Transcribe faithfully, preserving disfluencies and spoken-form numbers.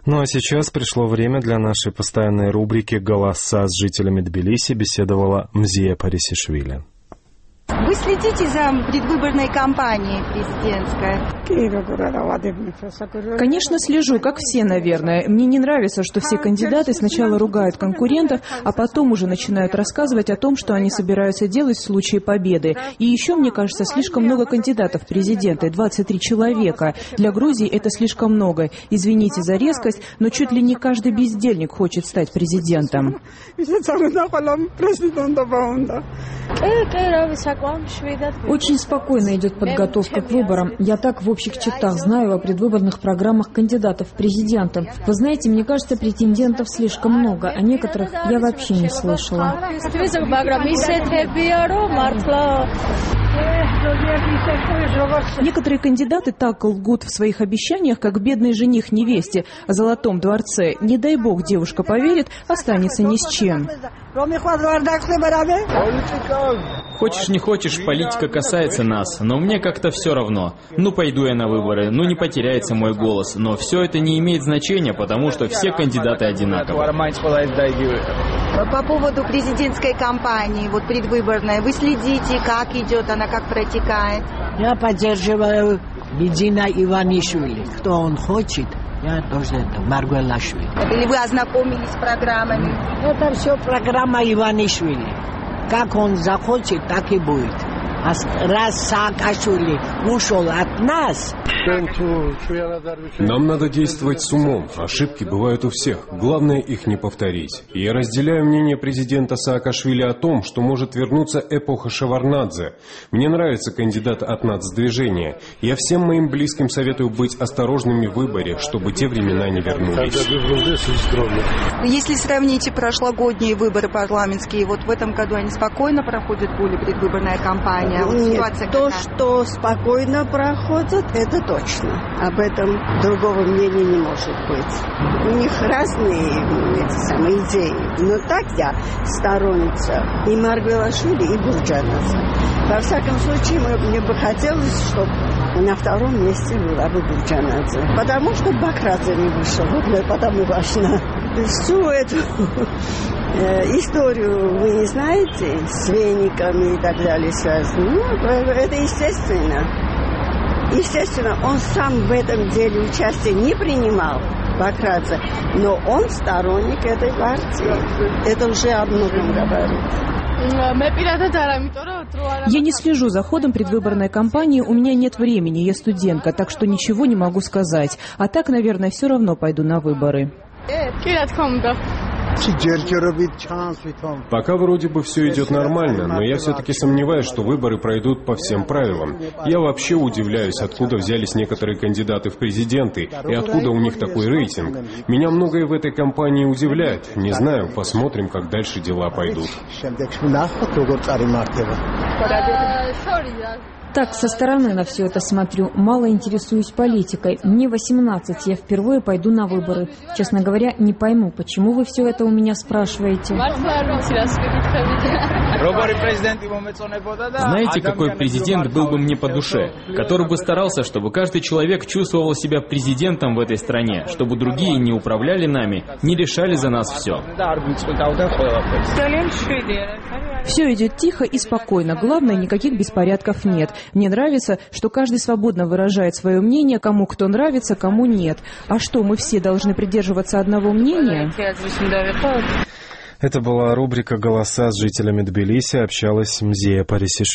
Ну а сейчас пришло время для нашей постоянной рубрики «Голоса с жителями Тбилиси», беседовала Мзия Парисишвили. Вы следите за предвыборной кампанией президентской? Конечно, слежу, как все, наверное. Мне не нравится, что все кандидаты сначала ругают конкурентов, а потом уже начинают рассказывать о том, что они собираются делать в случае победы. И еще, мне кажется, слишком много кандидатов в президенты, двадцать три человека. Для Грузии это слишком много. Извините за резкость, но чуть ли не каждый бездельник хочет стать президентом. Очень спокойно идет подготовка к выборам. Я так в общих чертах знаю о предвыборных программах кандидатов в президенты. Вы знаете, мне кажется, претендентов слишком много, а некоторых я вообще не слышала. Некоторые кандидаты так лгут в своих обещаниях, как бедный жених невесте о золотом дворце. Не дай бог девушка поверит, останется ни с чем. Хочешь не хочешь, политика касается нас, но мне как-то все равно. Ну пойду я на выборы, ну не потеряется мой голос, но все это не имеет значения, потому что все кандидаты одинаковы. По поводу президентской кампании, вот предвыборной, вы следите, как идет она, как протекает? Я поддерживаю Бидзина Иванишвили. Кто он хочет, я тоже это, Маргвелашвили. Или вы ознакомились с программами? Это все программа Иванишвили. Как он захочет, так и будет. А раз Саакашвили ушел от нас... Нам надо действовать с умом. Ошибки бывают у всех. Главное их не повторить. И я разделяю мнение президента Саакашвили о том, что может вернуться эпоха Шеварднадзе. Мне нравится кандидат от нацдвижения. Я всем моим близким советую быть осторожными в выборе, чтобы те времена не вернулись. Если сравните прошлогодние выборы парламентские, вот в этом году они спокойно проходят, более предвыборная кампания? Вот Нет, то, что спокойно проходит, это точно. Об этом другого мнения не может быть. У них разные эти самые идеи. Но так я сторонница и Маргвелашвили, и Бурджанадзе. Во всяком случае, мне бы хотелось, чтобы на втором месте была бы Бурджанадзе. Потому что Бакрадзе не вышел. Вот потому важно. Всю эту историю вы не знаете, с вениками и так далее связано. Ну, это естественно. Естественно, он сам в этом деле участия не принимал, Бакрадзе, но он сторонник этой партии. Это уже о многом говорит. Я не слежу за ходом предвыборной кампании, у меня нет времени, я студентка, так что ничего не могу сказать. А так, наверное, все равно пойду на выборы. Пока вроде бы все идет нормально, но я все-таки сомневаюсь, что выборы пройдут по всем правилам. Я вообще удивляюсь, откуда взялись некоторые кандидаты в президенты и откуда у них такой рейтинг. Меня многое в этой кампании удивляет. Не знаю, посмотрим, как дальше дела пойдут. Так, со стороны на все это смотрю. Мало интересуюсь политикой. Мне восемнадцать, я впервые пойду на выборы. Честно говоря, не пойму, почему вы все это у меня спрашиваете. Знаете, какой президент был бы мне по душе? Который бы старался, чтобы каждый человек чувствовал себя президентом в этой стране, чтобы другие не управляли нами, не решали за нас все. Все идет тихо и спокойно. Главное, никаких беспорядков нет. Мне нравится, что каждый свободно выражает свое мнение, кому кто нравится, кому нет. А что, мы все должны придерживаться одного мнения? Это была рубрика «Голоса с жителями Тбилиси», общалась Мзия Парисишвили.